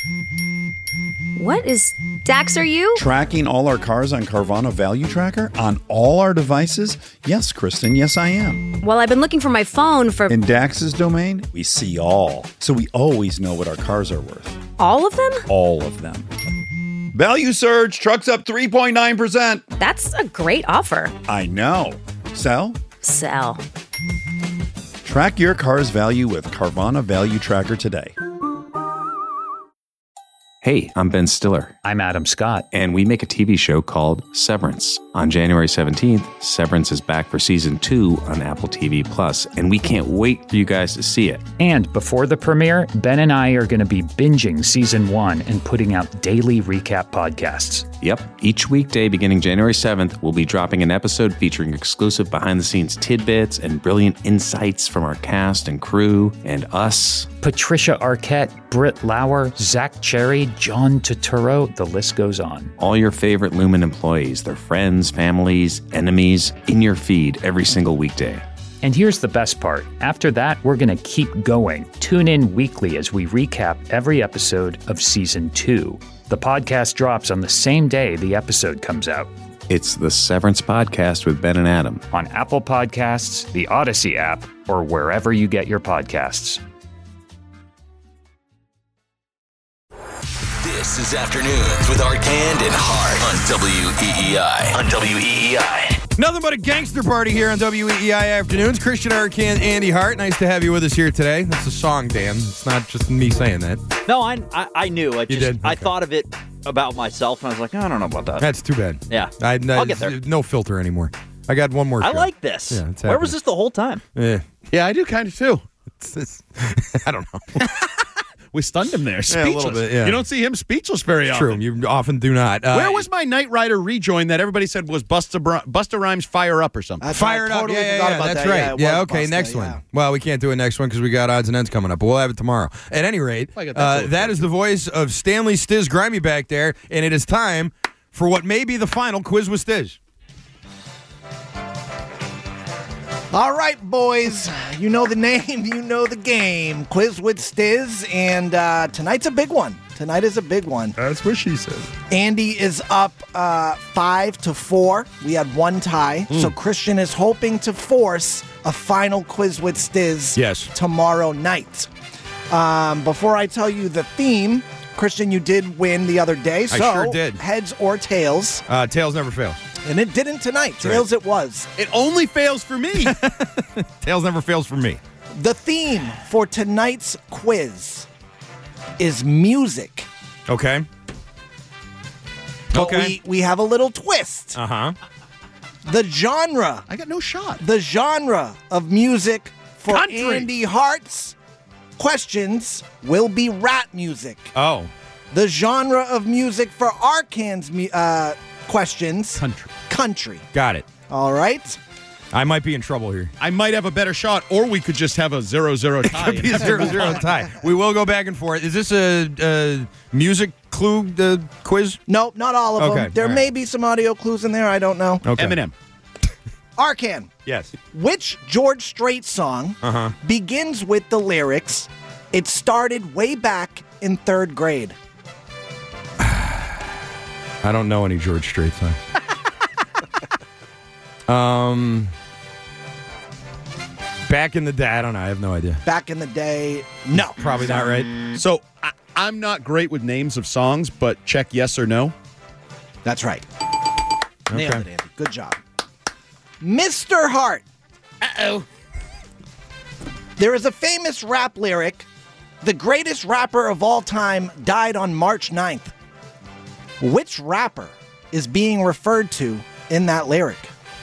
What is... Dax, are you? Tracking all our cars on Carvana Value Tracker on all our devices? Yes, Kristen, yes, I am. Well, I've been looking for my phone for... In Dax's domain, we see all. So we always know what our cars are worth. All of them? All of them. Value surge, trucks up 3.9%. That's a great offer. I know. Sell? Sell. Track your car's value with Carvana Value Tracker today. Hey, I'm Ben Stiller. I'm Adam Scott. And we make a TV show called Severance. On January 17th, Severance is back for season 2 on Apple TV+, and we can't wait for you guys to see it. And before the premiere, Ben and I are going to be binging season 1 and putting out daily recap podcasts. Yep, each weekday beginning January 7th, we'll be dropping an episode featuring exclusive behind-the-scenes tidbits and brilliant insights from our cast and crew and us. Patricia Arquette, Britt Lauer, Zach Cherry, John Turturro, the list goes on. All your favorite Lumen employees, their friends, families, enemies, in your feed every single weekday. And here's the best part. After that, we're going to keep going. Tune in weekly as we recap every episode of Season 2. The podcast drops on the same day the episode comes out. It's the Severance Podcast with Ben and Adam. On Apple Podcasts, the Odyssey app, or wherever you get your podcasts. This is Afternoons with Arcand and Hart on WEEI. Nothing but a gangster party here on WEEI Afternoons. Christian Arcand, Andy Hart. Nice to have you with us here today. That's a song, Dan. It's not just me saying that. No, I knew. You did? I Okay. thought of it about myself, and I was like, I don't know about that. That's too bad. Yeah. I'll get there. No filter anymore. I got one more I show. like this. Yeah, it's Where was happening. this the whole time? Yeah, I do kind of too. I don't know. We stunned him there. Yeah, a Speechless. little bit, yeah. You don't see him speechless very often. True, you often do not. Where was my Knight Rider rejoin that everybody said was Busta Rhymes Fire Up or something? Fire it up. totally Yeah, forgot yeah, about that's that. right. Yeah, Yeah, it was okay, Busta, next yeah. one. Well, we can't do it next one because we got odds and ends coming up, but we'll have it tomorrow. At any rate, that is the voice of Stanley Stiz Grimy back there, and it is time for what may be the final Quiz with Stiz. All right, boys. You know the name, you know the game. Quiz with Stiz, and tonight's a big one. Tonight is a big one. That's what she said. Andy is up 5-4. We had one tie, so Christian is hoping to force a final Quiz with Stiz tomorrow night. Before I tell you the theme, Christian, you did win the other day, so I sure did. Heads or tails. Tails never fails. And it didn't tonight. Tails it was. It only fails for me. Tails never fails for me. The theme for tonight's quiz is music. Okay. But we have a little twist. Uh-huh. The genre. I got no shot. The genre of music for Country. Andy Hart's questions will be rap music. Oh. The genre of music for Arcand's questions. Country. Got it. All right. I might be in trouble here. I might have a better shot, or we could just have a 0-0 tie. Could be a 0-0 tie. We will go back and forth. Is this a music clue quiz? Nope, not all of Okay, them. There all right. may be some audio clues in there. I don't know. Okay. Eminem. Arcand. Yes. Which George Strait song begins with the lyrics, "It started way back in 3rd grade"? I don't know any George Strait songs. Back in the day, I don't know. I have no idea. Back in the day, no. Probably not right. So I'm not great with names of songs, but check yes or no. That's right. Nailed it, Andy. Good job. Mr. Hart. Uh-oh. There is a famous rap lyric, "The greatest rapper of all time died on March 9th. Which rapper is being referred to in that lyric?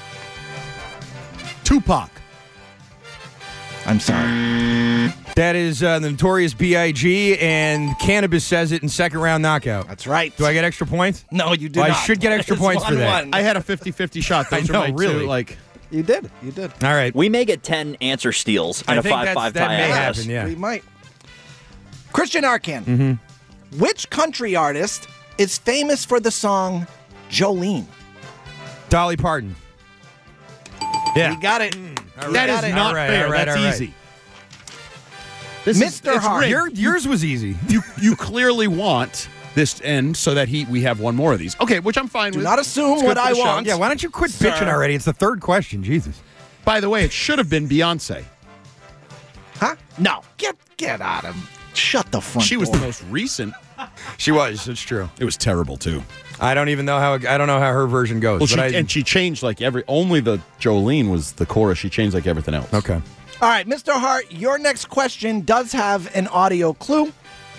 Tupac. I'm sorry. That is the Notorious B.I.G., and Cannabis says it in second round knockout. That's right. Do I get extra points? No, you do Well, not. I should get extra It's points for that. 1-1. I had a 50-50 shot. Those I know, are my really. two, like, You did. You did. All right. We may get 10 answer steals and I a think 5-5 that tie may out of happen, this. yeah. We might. Christian Arcand. Which country artist is famous for the song Jolene? Dolly Parton. Yeah. You got it. that is not fair. all right, That's all right. easy. Mr. Hart. Yours was easy. You clearly want this to end so that we have one more of these. Okay, which I'm fine Do with. not assume It's good what for I the show. want. Yeah, why don't you quit bitching already? It's the third question. Jesus. By the way, it should have been Beyonce. Huh? No. Get out of. Shut the front She was door. the most recent. She was. It's true. It was terrible too. I don't even know how. I don't know how her version goes. Well, but she changed like only the Jolene was the chorus. She changed like everything else. Okay. All right, Mr. Hart, your next question does have an audio clue.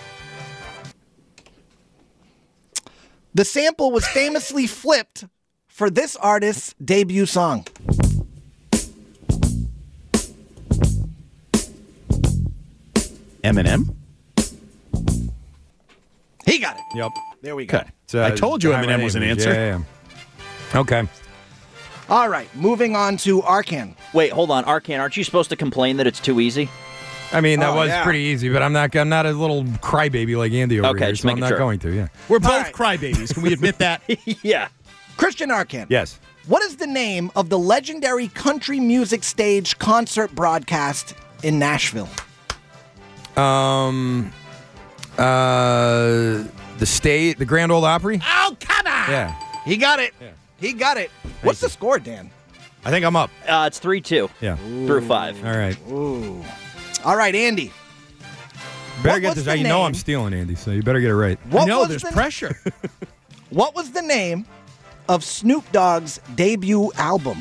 The sample was famously flipped for this artist's debut song. Eminem. He got it. Yep. There we go. Okay. I told you Eminem was an answer. Yeah. Okay. All right, moving on to Arkan. Wait, hold on. Arkan, aren't you supposed to complain that it's too easy? I mean, that Oh, was yeah. pretty easy, but I'm not a little crybaby like Andy over Okay, here, just so I'm making not sure. going to. Yeah. We're both right. crybabies. Can we admit that? Yeah. Christian Arkan. Yes. What is the name of the legendary country music stage concert broadcast in Nashville? The Grand Ole Opry. Oh, come on! Yeah. He got it. He got it. What's the score, Dan? I think I'm up. It's 3-2 Yeah. through 5. All right. Ooh. All right, Andy. Better What get was this. the You know name? I'm stealing, Andy, so you better get it right. What no, was there's the- pressure. What was the name of Snoop Dogg's debut album?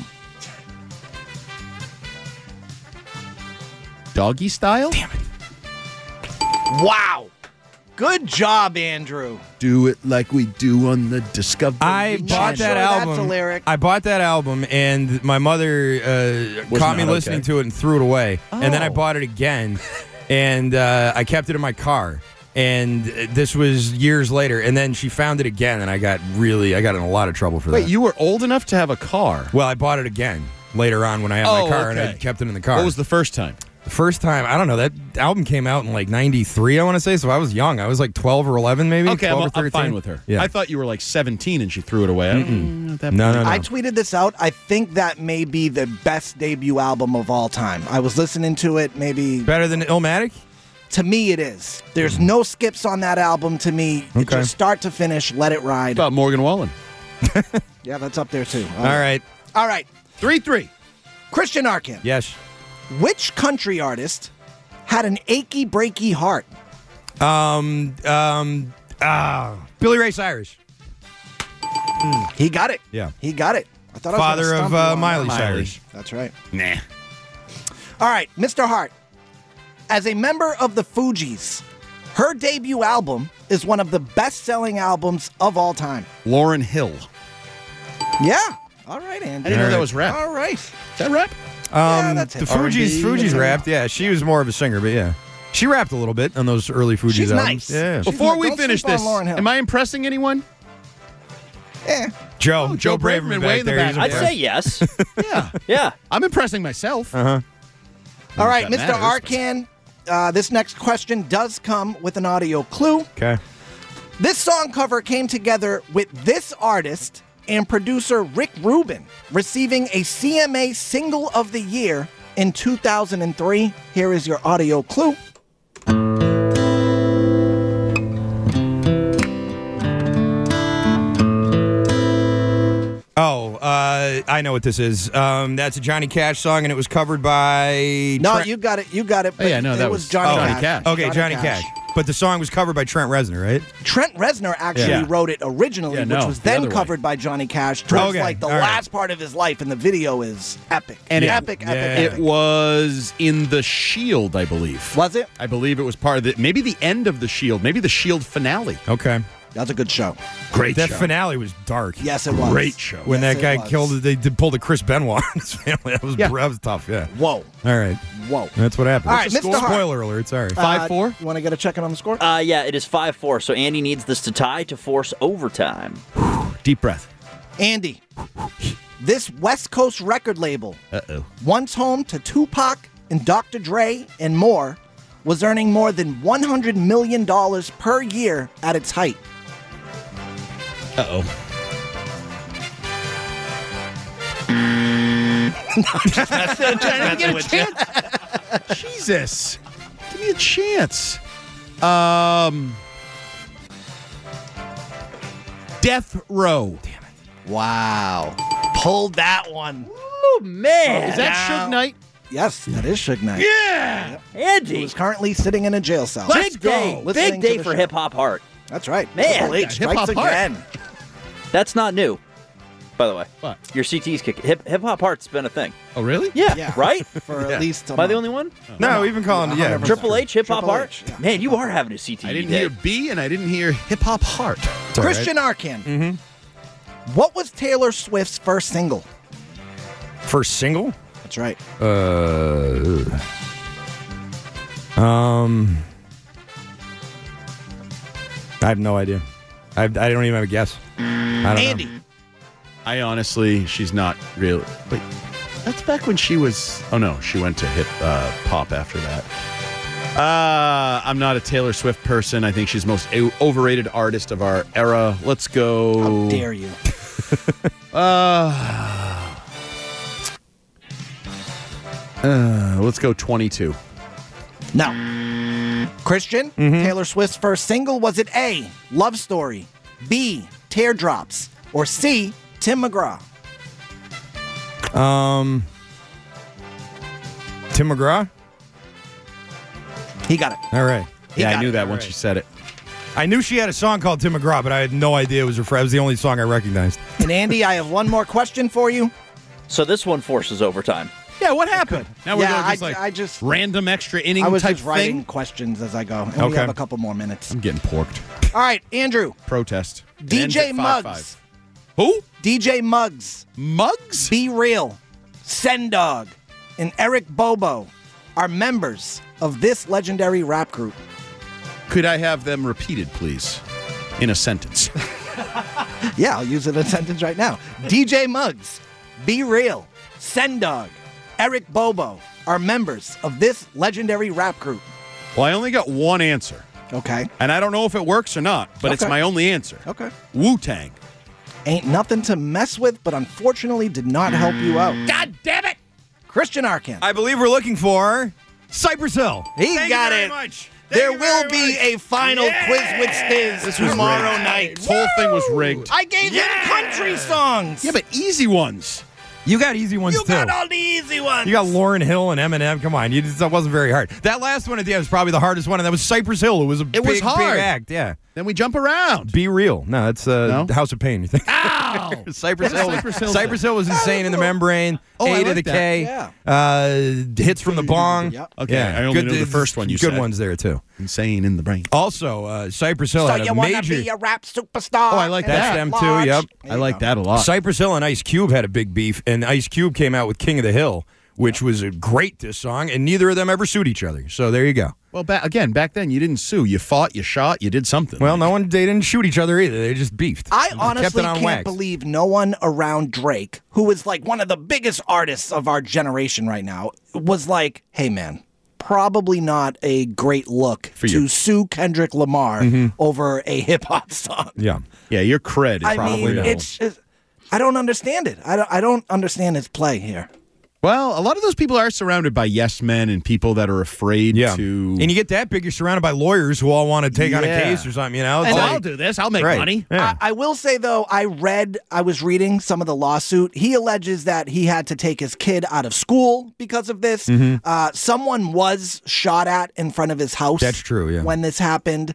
Doggy style? Damn it. Wow. Good job, Andrew. Do it like we do on the Discovery I Channel. bought that sure that's album. a lyric. I bought that album, and my mother caught me not listening okay. to it and threw it away. And then I Oh. bought it again, and I kept it in my car. And this was years later. And then she found it again, and I got in a lot of trouble for Wait, that. you were old enough to have a car? Well, I bought it again later on when I had my car, and I okay. kept it in the car. What was the first time? The first time, I don't know, that album came out in like 93, I want to say, so I was young. I was like 12 or 11 maybe, Okay, 12 or I'm 13. fine with her. Yeah. I thought you were like 17 and she threw it away. No. I tweeted this out. I think that may be the best debut album of all time. I was listening to it maybe. Better than Illmatic? To me, it is. There's no skips on that album to me. It Okay. just start to finish, let it ride. About Morgan Wallen. Yeah, that's up there too. All right. All right. 3-3. Christian Arkan. Yes. Which country artist had an achy, breaky heart? Billy Ray Cyrus. He got it. Yeah. He got it. I thought Father I was of gonna stump you on Miley that. Cyrus. That's right. Nah. All right, Mr. Hart. As a member of the Fugees, her debut album is one of the best-selling albums of all time. Lauryn Hill. Yeah. All right, Andy. I didn't know that was rap. All right. Is that rap? Yeah, that's The it. Fugees rapped. Yeah, she was more of a singer, but yeah. She rapped a little bit on those early Fugees She's albums. nice. Yeah. She's Before not- we don't finish sleep on this, Lauryn Hill. am I impressing anyone? Eh. Joe Joe Braverman Braverman way back in the there. back. He's I'd impressed. say yes. Yeah. Yeah. I'm impressing myself. Uh-huh. All right, that Mr. matters, Arkan. This next question does come with an audio clue. Okay. This song cover came together with this artist and producer Rick Rubin, receiving a CMA Single of the Year in 2003. Here is your audio clue. Oh, I know what this is. That's a Johnny Cash song, and it was covered by... No, Trent- you got it. You got it. Oh, yeah, but no, it that was was Johnny Johnny Cash. Cash. Okay, Johnny Cash. But the song was covered by Trent Reznor, right? Trent Reznor actually Yeah. wrote it originally, Yeah, which no, was the then other way. covered by Johnny Cash. Towards Okay, like the all right. last part of his life, and the video is epic. And epic. It was in The Shield, I believe. Was it? I believe it was part of maybe the end of The Shield, maybe the Shield finale. Okay. That's a good show. Great That show. finale was dark. Yes, it was. Great show. When Yes, that it guy was. killed, they pulled a Chris Benoit in his family. That was, Yeah. that was tough, yeah. Whoa. All right. Whoa. That's what happened. All right, Mr. Hart. Spoiler alert, sorry. 5-4? You want to get a check in on the score? Yeah, it is 5-4. So Andy needs this to tie to force overtime. Deep breath. Andy, this West Coast record label, Uh-oh. once home to Tupac and Dr. Dre and more, was earning more than $100 million per year at its height. Uh-oh. Trying to get a chance. Jesus. Give me a chance. Death Row. Damn it. Wow. Pulled that one. Oh, man. Is that Suge Knight? Yes, that is Suge Knight. Yeah. Andy. He's currently sitting in a jail cell. Big day. Listening Big to day the for show. Hip Hop Heart. That's right. Man. Triple H Hip Hop strikes Heart. again. That's not new, by the way. What? Your CT's kick. Hip Hop Heart's been a thing. Oh, really? Yeah. Right? For at least a Am I the month. only one? No, we've been calling it, yeah. Triple H, Hip Hop Triple Heart? H, yeah. Man, you are having a CTE I didn't day. hear B and I didn't hear Hip Hop Heart. It's all right. Christian Arkin. What was Taylor Swift's first single? First single? That's right. I have no idea. I don't even have a guess. I don't Andy. know. I honestly, she's not really. Wait, that's back when she was. Oh no, she went to hip pop after that. I'm not a Taylor Swift person. I think she's the most overrated artist of our era. Let's go. How dare you? Let's go 22. No. Christian, Taylor Swift's first single, was it A, Love Story, B, Teardrops, or C, Tim McGraw? Tim McGraw? He got it. All right. He Yeah, got I knew it. that once you said it. I knew she had a song called Tim McGraw, but I had no idea it was her friend. It was the only song I recognized. And Andy, I have one more question for you. So this one forces overtime. Yeah, what happened? Now we're Yeah, going just I just- random extra inning I was type just writing thing. questions as I go. And we Okay. have a couple more minutes. I'm getting porked. All right, Andrew. Protest. It ends DJ at Muggs. 5-5. Who? DJ Muggs, Muggs? Be Real, Sendog, and Eric Bobo are members of this legendary rap group. Could I have them repeated, please, in a sentence? Yeah, I'll use it in a sentence right now. DJ Muggs, Be Real, Sendog, Eric Bobo are members of this legendary rap group. Well, I only got one answer, Okay. and I don't know if it works or not, but it's Okay. my only answer. Okay. Wu-Tang. Ain't nothing to mess with, but unfortunately did not help you out. God damn it! Christian Arkin. I believe we're looking for Cypress Hill. He Thank got you very it. much. There Thank you will very be much. a final quiz with Stiz This was tomorrow rigged. night. This whole thing was rigged. I gave him country songs. Yeah, but easy ones. You got easy ones, you too. got all the easy ones. You got Lauryn Hill and Eminem. Come on, that wasn't very hard. That last one at the end was probably the hardest one, and that was Cypress Hill. It was a big, was hard. big act. Yeah. Then we jump around. Be Real. No, that's No? House of Pain. You think? Ow! Cypress What Hill. is Cypress Hill? Cypress Hill was Insane in the Membrane. Oh, I A to like the that. K. Hits from the Bong. Yep. Okay, I only know the first one you good said. ones there too. Insane in the brain. Also, Cypress Hill So had you a want to major. be a rap superstar? Oh, I like and that. at Them too, large? yep. There I you like go. that a lot. Cypress Hill and Ice Cube had a big beef, and Ice Cube came out with King of the Hill, which was a great diss song, and neither of them ever sued each other. So there you go. Well, back then, you didn't sue. You fought, you shot, you did something. Well, they didn't shoot each other either. They just beefed. I Kept honestly it on can't wax. believe no one around Drake, who is like one of the biggest artists of our generation right now, was like, hey, man, probably not a great look to you. sue Kendrick Lamar over a hip hop song. Yeah. Yeah, your cred is I probably mean, no. it's just, I don't understand it. I don't understand his play here. Well, a lot of those people are surrounded by yes men and people that are afraid Yeah. to. And you get that big, you're surrounded by lawyers who all want to take on a Yeah. case or something, you know? It's And like- I'll do this. I'll make Right. money. Yeah. I will say, though, I was reading some of the lawsuit. He alleges that he had to take his kid out of school because of this. Someone was shot at in front of his house. That's true, yeah. When this happened.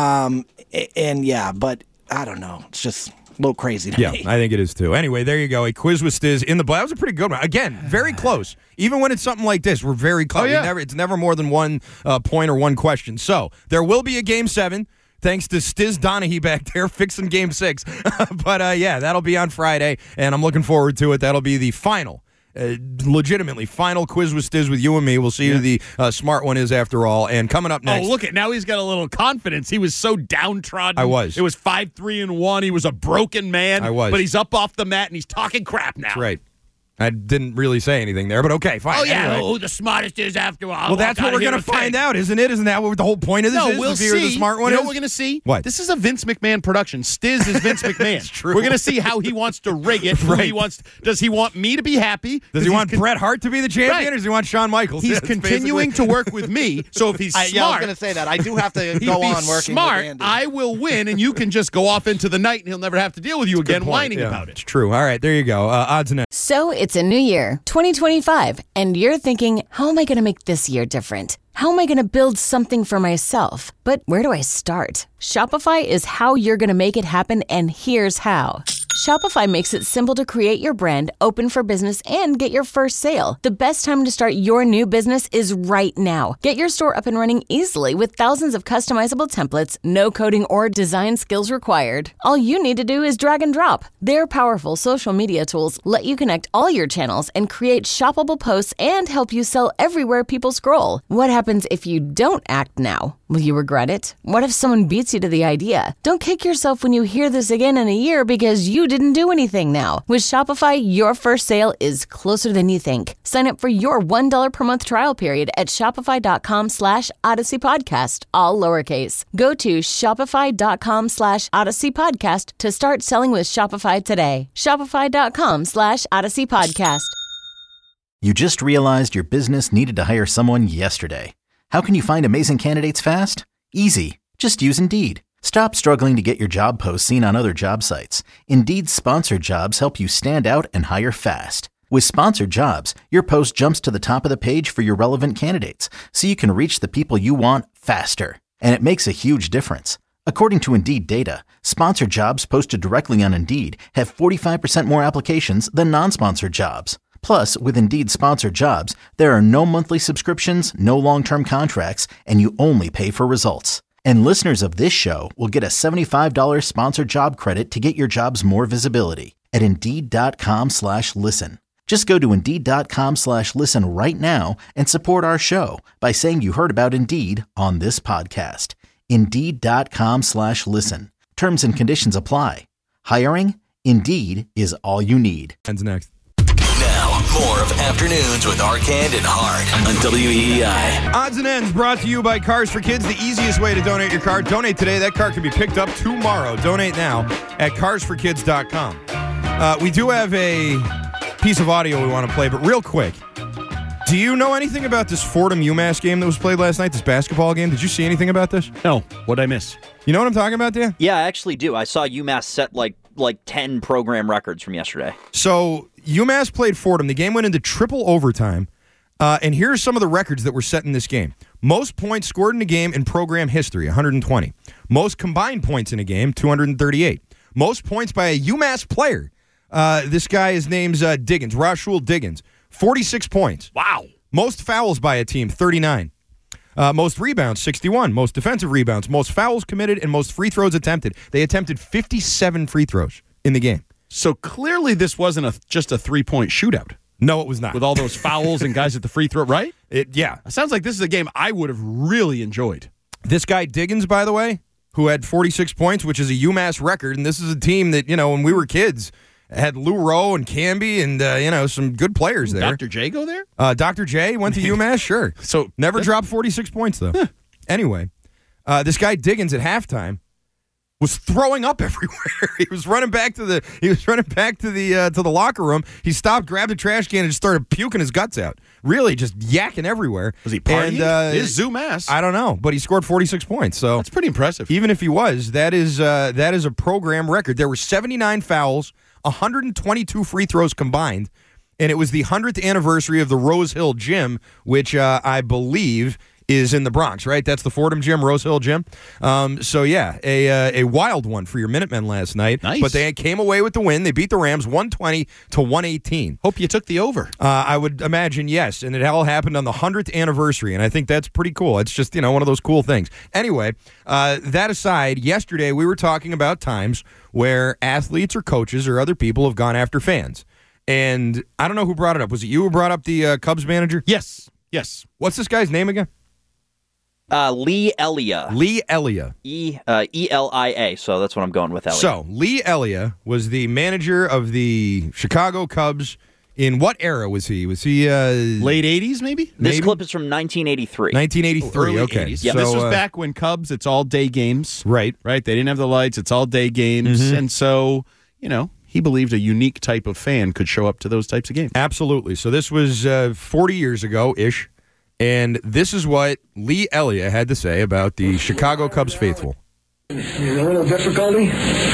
And yeah, but I don't know. It's just a little crazy to Yeah, me. I think it is too. Anyway, there you go. A quiz with Stiz in the That was a pretty good one. Again, very close. Even when it's something like this, we're very close. Oh, yeah. It's never more than one point or one question. So there will be a Game 7. Thanks to Stiz Donaghy back there fixing Game 6. But yeah, that'll be on Friday, and I'm looking forward to it. That'll be the final. Legitimately final quiz with Stiz with you and me. We'll see who the smart one is after all. And coming up next. Oh, look at now he's got a little confidence. He was so downtrodden. I was. It was 5-3-1. He was a broken man. I was. But he's up off the mat and he's talking crap now. That's right. I didn't really say anything there, but okay, fine. Oh, yeah, anyway. who the smartest is after all. Well, that's what we're going to find out, isn't it? Isn't that what the whole point of this is? We'll see who the smart one you know is? what we're going to see? What? This is a Vince McMahon production. Stiz is Vince McMahon. It's true. We're going to see how he wants to rig it. Right. Does he want me to be happy? Does he want Bret Hart to be the champion, Right. or does he want Shawn Michaels? He's That's continuing basically- to work with me, so if he's smart... Yeah, I was going to say that. I do have to if go on he's working smart, with Andy. I will win, and you can just go off into the night, and he'll never have to deal with you Good again point. whining Yeah, about It's it. true. All right, there you go. Odds and ends. So it's a new year, 2025, and you're thinking, how am I going to make this year different? How am I going to build something for myself? But where do I start? Shopify is how you're going to make it happen, and here's how. Shopify makes it simple to create your brand, open for business, and get your first sale. The best time to start your new business is right now. Get your store up and running easily with thousands of customizable templates, no coding or design skills required. All you need to do is drag and drop. Their powerful social media tools let you connect all your channels and create shoppable posts and help you sell everywhere people scroll. What happens if you don't act now? Will you regret it? What if someone beats you to the idea? Don't kick yourself when you hear this again in a year because you didn't do anything now. With Shopify, your first sale is closer than you think. Sign up for your $1 per month trial period at shopify.com/Odyssey Podcast, all lowercase. Go to shopify.com/Odyssey Podcast to start selling with Shopify today. Shopify.com/Odyssey Podcast. You just realized your business needed to hire someone yesterday. How can you find amazing candidates fast? Easy. Just use Indeed. Stop struggling to get your job posts seen on other job sites. Indeed's sponsored jobs help you stand out and hire fast. With sponsored jobs, your post jumps to the top of the page for your relevant candidates, so you can reach the people you want faster. And it makes a huge difference. According to Indeed data, sponsored jobs posted directly on Indeed have 45% more applications than non-sponsored jobs. Plus, with Indeed sponsored jobs, there are no monthly subscriptions, no long-term contracts, and you only pay for results. And listeners of this show will get a $75 sponsored job credit to get your jobs more visibility at Indeed.com/listen. Just go to Indeed.com/listen right now and support our show by saying you heard about Indeed on this podcast. Indeed.com/listen. Terms and conditions apply. Hiring? Indeed is all you need. Ends next. Now, more of Afternoons with Arcand and Hart on WEEI. Odds and Ends brought to you by Cars for Kids, the easiest way to donate your car. Donate today. That car can be picked up tomorrow. Donate now at carsforkids.com. We do have a piece of audio we want to play, but real quick, do you know anything about this Fordham-UMass game that was played last night, this basketball game? Did you see anything about this? No. What'd I miss? You know what I'm talking about, Dan? Yeah, I actually do. I saw UMass set like 10 program records from yesterday. So UMass played Fordham. The game went into triple overtime. And here are some of the records that were set in this game. Most points scored in a game in program history, 120. Most combined points in a game, 238. Most points by a UMass player. This guy, his name's Diggins, Rashul Diggins, 46 points. Wow. Most fouls by a team, 39. Most rebounds, 61. Most defensive rebounds, most fouls committed, and most free throws attempted. They attempted 57 free throws in the game. So clearly this wasn't just a three-point shootout. No, it was not. With all those fouls and guys at the free throw, right? Yeah. It sounds like this is a game I would have really enjoyed. This guy Diggins, by the way, who had 46 points, which is a UMass record, and this is a team that, when we were kids, had Lou Rowe and Camby and, some good players there. Dr. J go there? Dr. J went to UMass, sure. So never dropped 46 points, though. Anyway, this guy Diggins at halftime was throwing up everywhere. He was running back to the locker room. He stopped, grabbed a trash can, and just started puking his guts out. Really, just yakking everywhere. Was he partying? And, is UMass? I don't know, but he scored 46 points. So that's pretty impressive. Even if he was, that is a program record. There were 79 fouls, 122 free throws combined, and it was the 100th anniversary of the Rose Hill Gym, which I believe is in the Bronx, right? That's the Fordham Gym, Rose Hill Gym. So, yeah, a wild one for your Minutemen last night. Nice. But they came away with the win. They beat the Rams 120-118. Hope you took the over. I would imagine, yes. And it all happened on the 100th anniversary, and I think that's pretty cool. It's just, one of those cool things. Anyway, that aside, yesterday we were talking about times where athletes or coaches or other people have gone after fans. And I don't know who brought it up. Was it you who brought up the Cubs manager? Yes. What's this guy's name again? Lee Elia. Lee Elia. E-L-I-A, so that's what I'm going with, Elia. So, Lee Elia was the manager of the Chicago Cubs In what era was he? Was he late 80s, maybe? This clip is from 1983. 1983, Early okay. 80s. Yeah, this was back when Cubs, it's all day games. Right. Right? They didn't have the lights. It's all day games. Mm-hmm. And so, he believed a unique type of fan could show up to those types of games. Absolutely. So this was 40 years ago-ish, and this is what Lee Elliott had to say about the Chicago Cubs faithful. A little difficulty.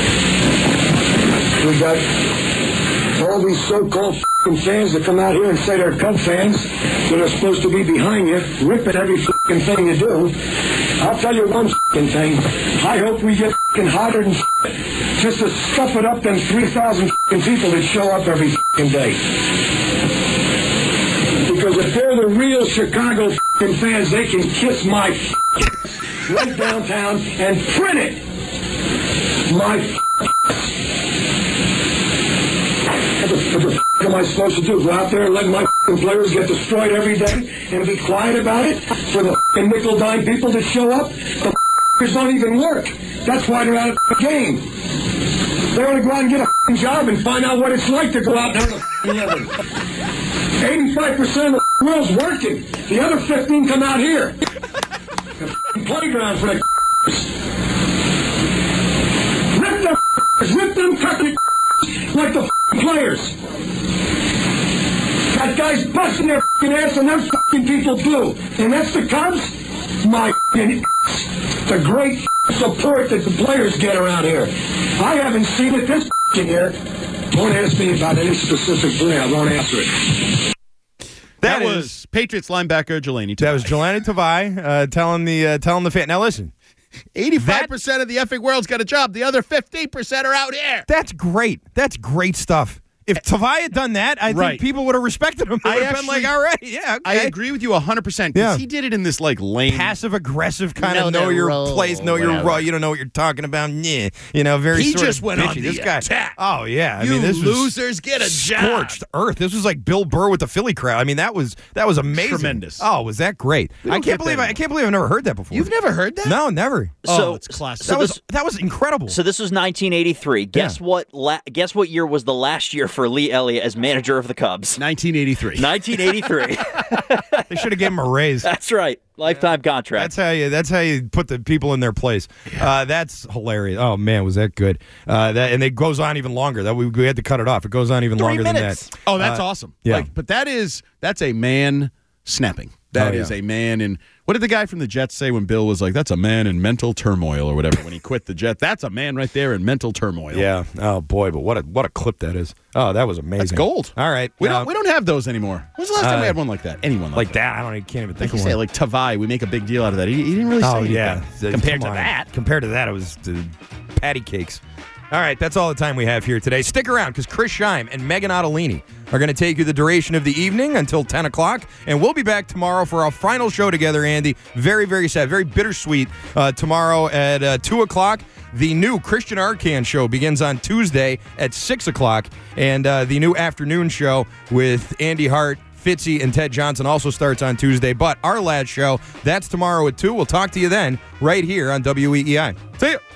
We got all these so-called f***ing fans that come out here and say they're Cub fans that are supposed to be behind you, ripping every f***ing thing you do. I'll tell you one f***ing thing. I hope we get f***ing hotter than f***ing just to stuff it up them 3,000 f***ing people that show up every f***ing day. Because if they're the real Chicago f***ing fans, they can kiss my f***ing right downtown and print it. My What the f*** am I supposed to do? Go out there and let my f***ing players get destroyed every day and be quiet about it? For the f***ing nickel-dime people that show up? The f***ers don't even work. That's why they're out of the game. They want to go out and get a f***ing job and find out what it's like to go out and earn a f***ing living. 85% of the world's working. The other 15 come out here. The f***ing playground for the f***ers. Rip them f***ers. Rip them fucking like the f***ing players. Got guys busting their f***ing ass and those f***ing people do. And that's the Cubs? My f***ing the great support that the players get around here. I haven't seen it this f***ing year. Don't ask me about any specific player. I won't answer it. That was Patriots linebacker Jelani Tavai. That was Jelani Tavai telling the fan. Now listen, 85% of the effing world's got a job. The other 15% are out here. That's great. That's great stuff. If Tavai had done that, I think people would have respected him. They would have been like, all right, yeah, okay. I agree with you 100% because he did it in this lame, passive-aggressive kind of know your place, know your role. You don't know what you're talking about. Yeah, very. He sort just of went bitchy. on the this guy, attack. Oh yeah, This losers get a job. Scorched earth. This was like Bill Burr with the Philly crowd. I mean, that was amazing. Tremendous. Oh, was that great? I can't believe I've never heard that before. You've never heard that? No, never. So it's classic. That was incredible. So this was 1983. Guess what? Guess what year was the last year for Lee Elliott as manager of the Cubs? 1983. 1983. They should have given him a raise. That's right. Lifetime contract. That's how you put the people in their place. That's hilarious. Oh man, was that good? And it goes on even longer. That we had to cut it off. It goes on even 3 longer minutes. than that. Oh, that's awesome. Yeah. But that's a man snapping. That is a man in. What did the guy from the Jets say when Bill was like, "That's a man in mental turmoil" or whatever when he quit the Jets? That's a man right there in mental turmoil. Yeah. Oh boy, but what a clip that is. Oh, that was amazing. That's gold. All right. We don't have those anymore. When was the last time we had one like that? Anyone like that? I can't even think of one. Say one. like Tavai, we make a big deal out of that. He didn't really say anything. Compared to that, it was patty cakes. All right, that's all the time we have here today. Stick around because Chris Scheim and Megan Ottolini are going to take you the duration of the evening until 10 o'clock, and we'll be back tomorrow for our final show together, Andy. Very, very sad, very bittersweet tomorrow at 2 o'clock. The new Christian Arcand show begins on Tuesday at 6 o'clock, and the new afternoon show with Andy Hart, Fitzy, and Ted Johnson also starts on Tuesday. But our last show, that's tomorrow at 2. We'll talk to you then right here on WEEI. See ya.